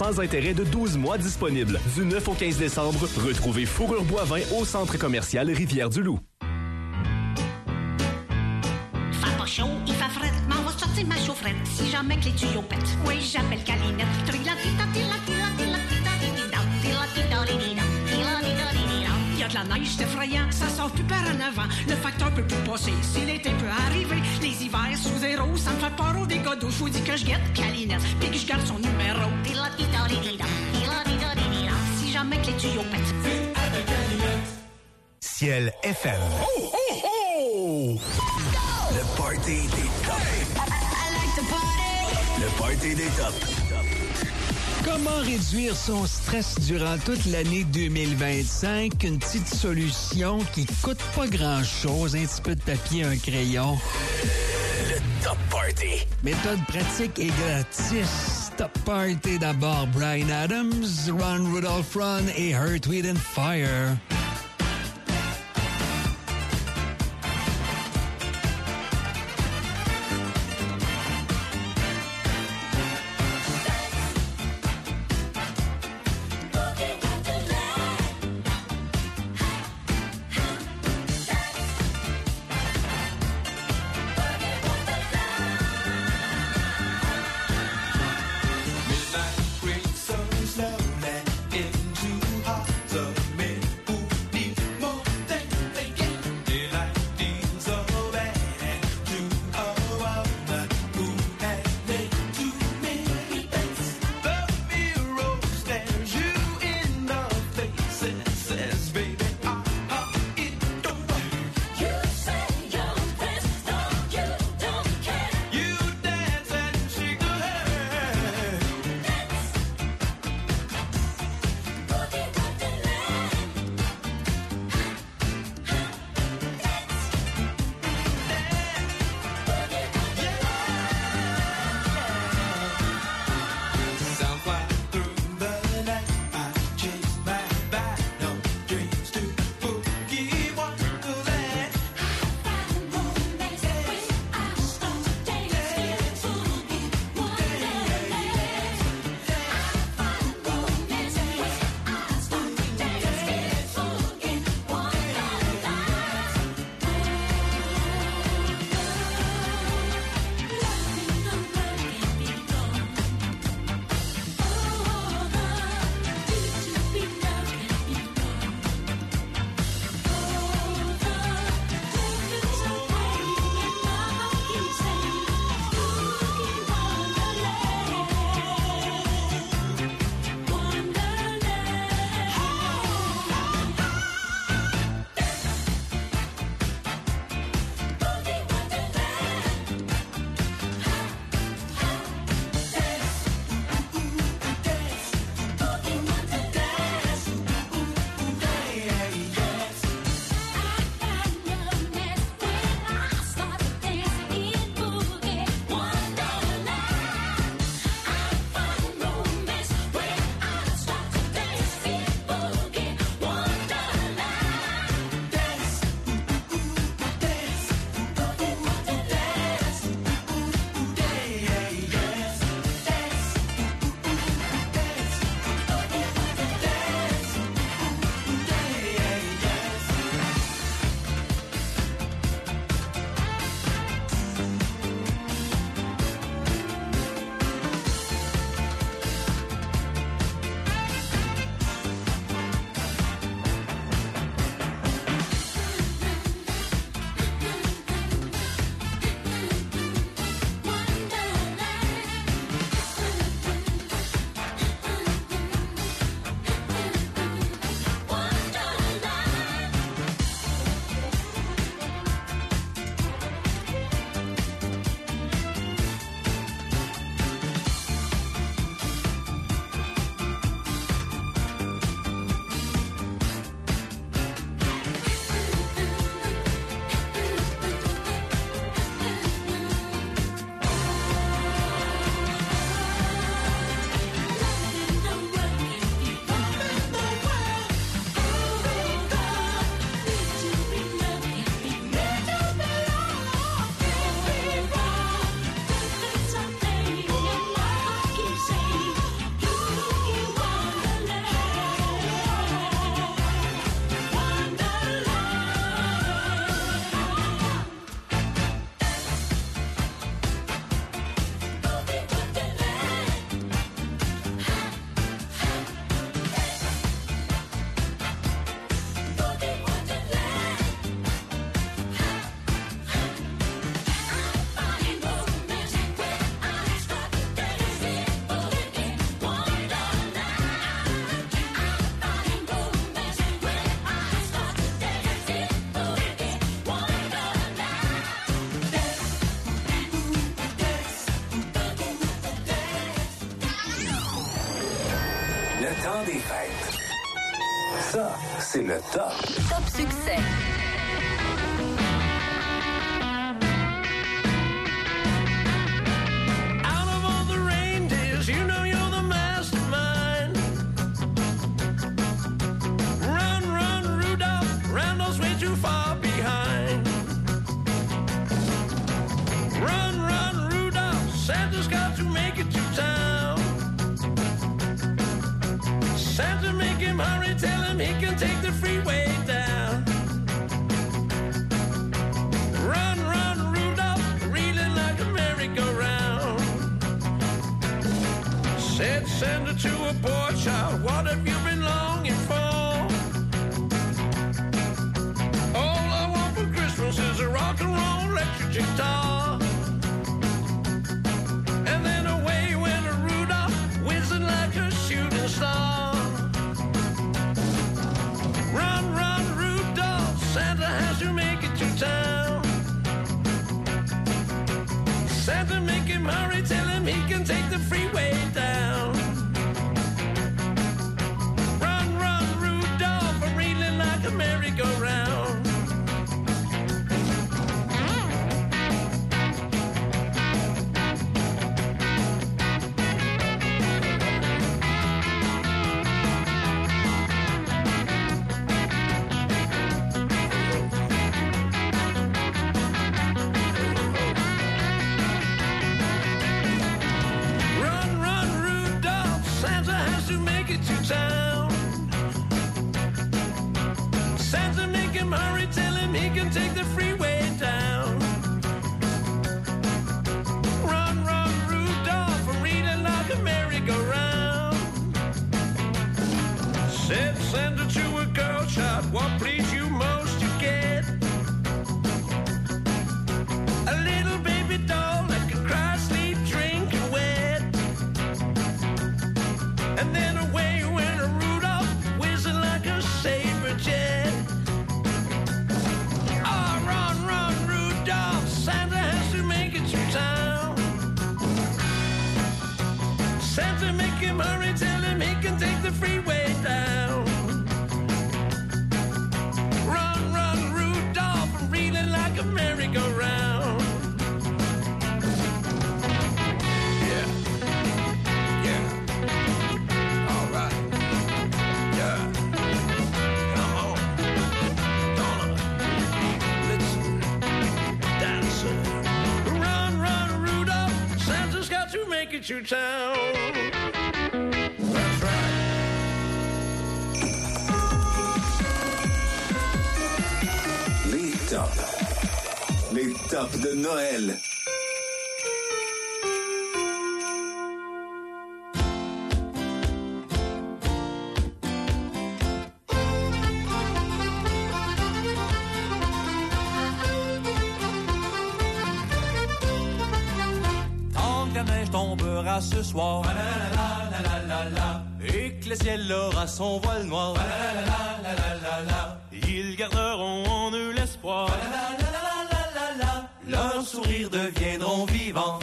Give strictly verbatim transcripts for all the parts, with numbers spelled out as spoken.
sans intérêt de douze mois disponible. Du neuf au quinze décembre, retrouvez Fourrure Boivin au Centre commercial Rivière-du-Loup. Fait pas chaud, il fait fret, m'en va sortir ma chaufferette. Si jamais que les tuyaux pètent, oui, j'appelle Calinette. Il y a de la neige, c'est effrayant, ça sort plus par en avant. Le facteur peut plus passer, si l'été peut arriver. Les hivers sous zéro, ça me fait peur au dégâts d'eau. Je vous dis que je guette Calinette, puis que je garde son numéro. Si jamais que les tuyaux pètent. Ciel F M. Oh, oh, oh! Le party des tops. I like to party. Le party des tops. Comment réduire son stress durant toute l'année deux mille vingt-cinq? Une petite solution qui coûte pas grand-chose. Un petit peu de papier, un crayon. Le Top Party. Méthode pratique et gratis. Top Party d'abord. Bryan Adams, Ron Rudolph Ron et Earth, Wind and Fire. Midnight creeps so slowly into hearts of men who Le temps des fêtes. Ça, c'est le top. Top succès. Out of all the reindeers, you know you're the mastermind. Run, run, Rudolph, Randall's way too far behind. Run, run, Rudolph, Santa's got to make it to town. Santa, make him hurry, tell him he can take the freeway down. Run, run, Rudolph, reeling like a merry-go-round. Said Santa to a poor child, what have you been longing for? All I want for Christmas is a rock and roll electric guitar. And then away went a Rudolph, whizzing like a shooting star. Run, run, Rudolph, Santa has to make it to town. Santa, make him hurry, tell him he can take the freeway down. Run, run, Rudolph, I'm reeling like a merry-go-round. Run, run, Rudolph, Santa has to make it to town. Santa, make him hurry, tell him he can take the freeway down. Run, run, Rudolph, I'm reading like a merry-go-round. Said Santa to a girl child, what please you most to get? A little baby doll that can cry, sleep, drink, and wet. And then away went a Rudolph, whizzing like a saber jet. Ah, run, run, Rudolph, Santa has to make it to town. Santa, make him hurry, tell him he can take the freeway down. Run, run, Rudolph, I'm reeling like a merry-go-round. Yeah. Yeah. All right. Yeah. Come on. Donna. Listen. Dancer. Run, run, Rudolph, Santa's got to make it to town. That's right. Les tops. Les tops de Noël. Tant que la neige tombera ce soir, et que le ciel aura son voile noir, ils garderont en eux l'espoir. Leurs sourires deviendront vivants.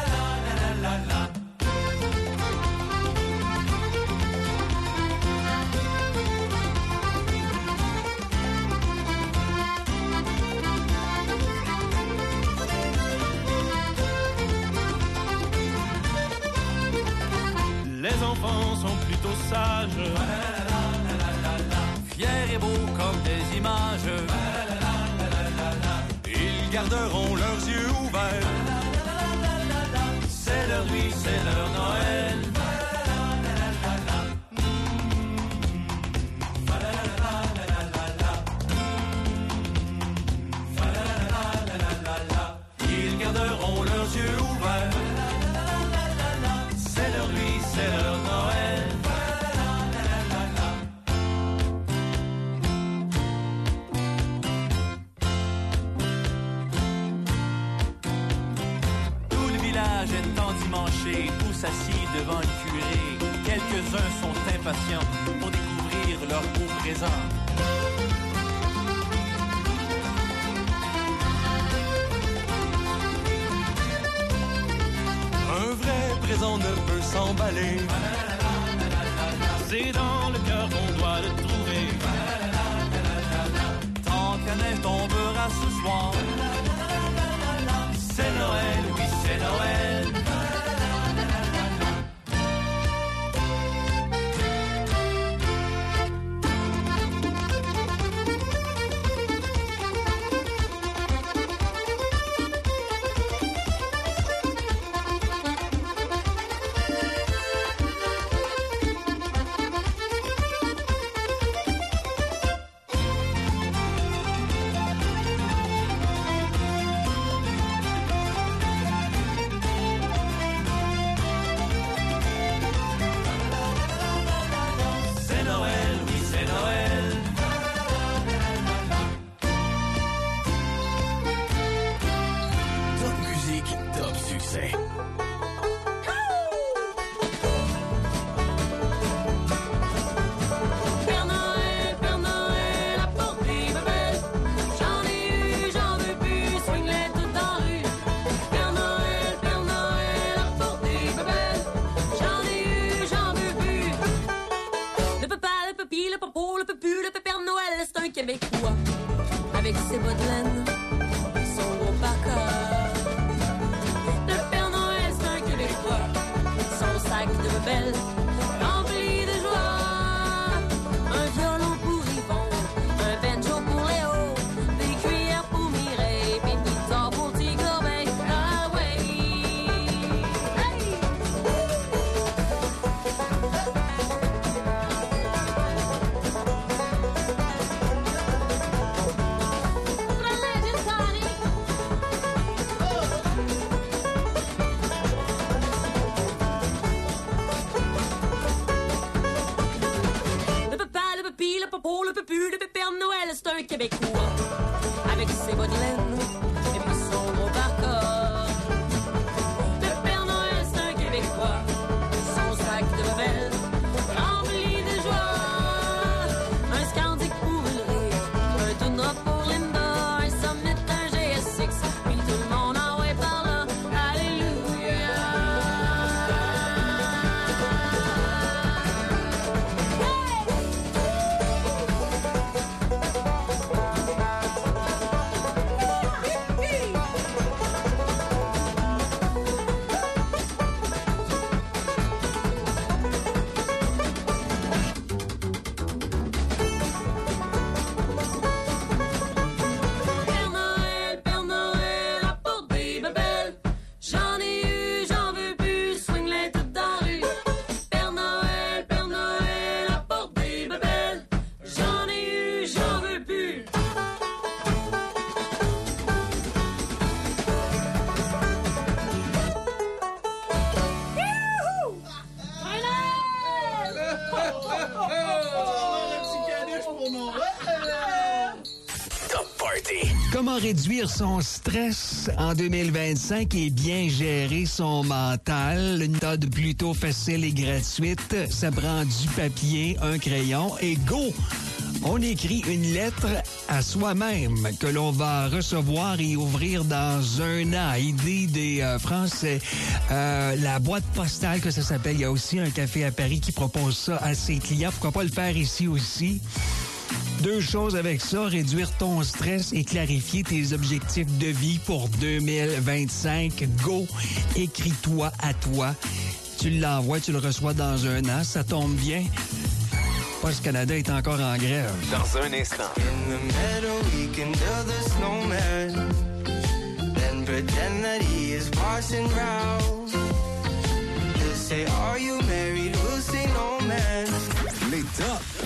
Les enfants sont plutôt sages, fiers et beaux comme des images. Ils garderont leurs yeux ouverts. C'est leur nuit, c'est leur Noël. Ils garderont leurs yeux ouverts. C'est leur nuit, c'est leur Noël. Tout le village est endimanché, tous assis devant le curé. Quelques-uns sont impatients pour découvrir leur beau présent. Un vrai présent ne peut s'emballer. C'est C'est dans le cœur qu'on doit le trouver. Tant qu'à neige tombera ce soir. C'est Noël, oui c'est Noël. Québécois, avec ses bottes de laine et son gros parka. Le Père Noël, c'est un Québécois, son sac de rebelle rempli de joie. Un violon pour Yvon, un banjo pour Léo, des cuillères pour Mireille, puis une guitare pour Petit Corbeil. Ah ouais! Hey! Le Père Noël, c'est un Québécois, avec ses bottes de laine et puis son gros parka. Le Père Noël, c'est un Québécois, son sac de rebelle rempli de joie. Un Scandic pour Ulrich, un Tundra pour Linda, un Summit, un G S six, puis tout le monde en ouais par là. Alléluia! Comment réduire son stress en deux mille vingt-cinq et bien gérer son mental? Une méthode plutôt facile et gratuite. Ça prend du papier, un crayon et go! On écrit une lettre à soi-même que l'on va recevoir et ouvrir dans un an. Idée des euh, Français. Euh, la boîte postale que ça s'appelle. Il y a aussi un café à Paris qui propose ça à ses clients. Pourquoi pas le faire ici aussi? Deux choses avec ça, réduire ton stress et clarifier tes objectifs de vie pour deux mille vingt-cinq. Go! Écris-toi à toi. Tu l'envoies, tu le reçois dans un an. Ça tombe bien. Post Canada est encore en grève. Dans un instant. In the meadow, we can build a snowman. Then pretend that he is Parson Brown. He'll say, are you married? We'll say, no, man. Les tops